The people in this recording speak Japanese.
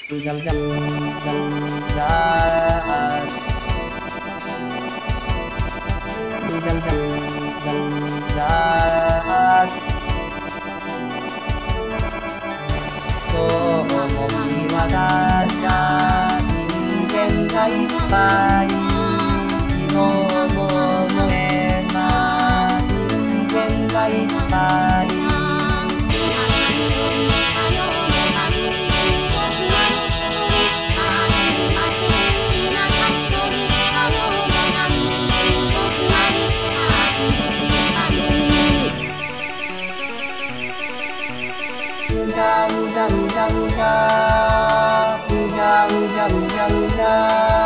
うじゃうじゃうじゃうじゃうじゃうじゃうじゃうじゃ今日も際立った人間がいっぱい昨日も思えない人間がいっぱいうじゃうじゃうじゃうじゃうじゃうじゃうじゃうじゃ